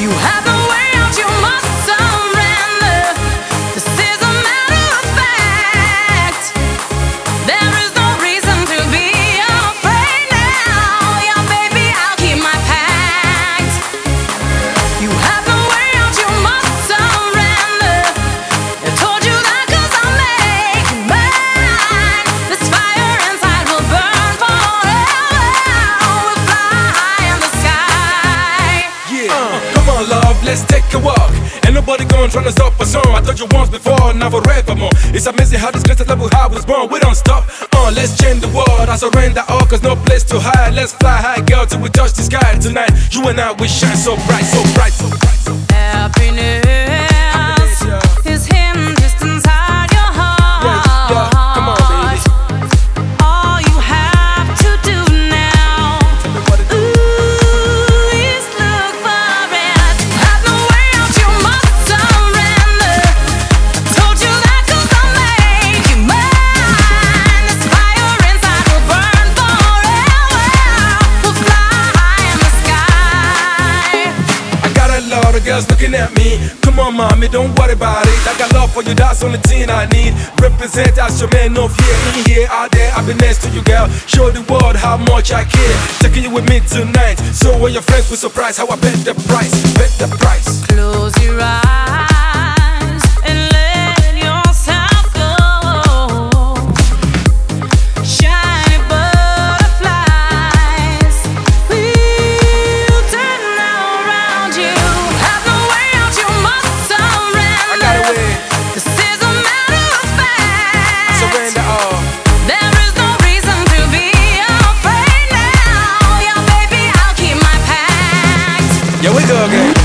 You have no way out, you must surrender. This is a matter of fact. There is no reason to be afraid now. Yeah, baby, I'll keep my pact. You have no way out, you must surrender. I told you that 'cause I'll make you mine. This fire inside will burn forever. We'll fly high in the sky. Come on, love, let's take a walk. Ain't nobody gonna try to stop us on. I told you once before, now forevermore. It's amazing how this grace love how I was born. We don't stop. Let's change the world. I surrender all, 'cause no place to hide. Let's fly high, girl, till we touch the sky. Tonight, you and I, we shine so bright, so bright, so bright, so bright. Happiness is hidden just inside your heart. Yeah, come on, baby. All you have to do now, Tell me what to do. is look for it. Have no way out, you must surrender. I told you that 'cause I'll make you mine. This fire inside will burn forever. We'll fly high in the sky. I got a lot of girls looking at me. Come on, mommy, don't worry about it. I got love for you, that's the only thing I need. Represent as your man, no fear. In here, out there, I've been next to you, girl. Show the world how much I care. Taking you with me tonight, so when your friends will surprise how I bet the price, bet the price. Close your eyes and let yourself go. Shiny butterflies will turn around you. Have no way out, you must surrender. I got away, This is a matter of fact. surrender all. There is no reason to be afraid now. Yeah, baby, I'll keep my pact. Yeah, we go again.